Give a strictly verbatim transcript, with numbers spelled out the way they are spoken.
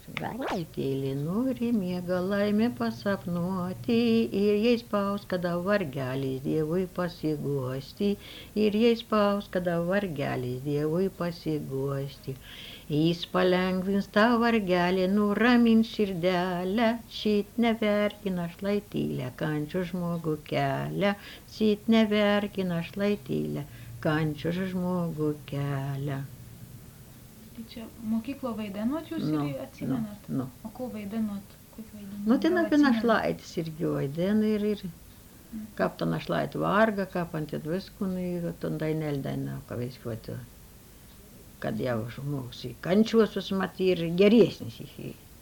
Vaikėlė nori miega laimę pasapnuoti ir jai spaus, kada vargelis Dievui pasiguosti. Ir jai spaus, kada vargelis Dievui pasiguosti. Jis palengvins tą vargelį, nuramins širdelę, šit neverkina šlaitylę, kančių žmogų kelią, šit neverkina šlaitylę, kančių žmogų kelią. Tai čia mokyklo vaidenot jūs Nu, ir atsimenat? nu, nu. O ko vaidenot? Kaip vaidenot? Nu, ten Gal apie atsimenat? našlaitis irgi vaidina ir, ir kaip ta našlaitė varga, kaip ant visko, ir ton dainelė daina, ką viskoti, kad jau žmogus į kančiuosius matė ir geresnis į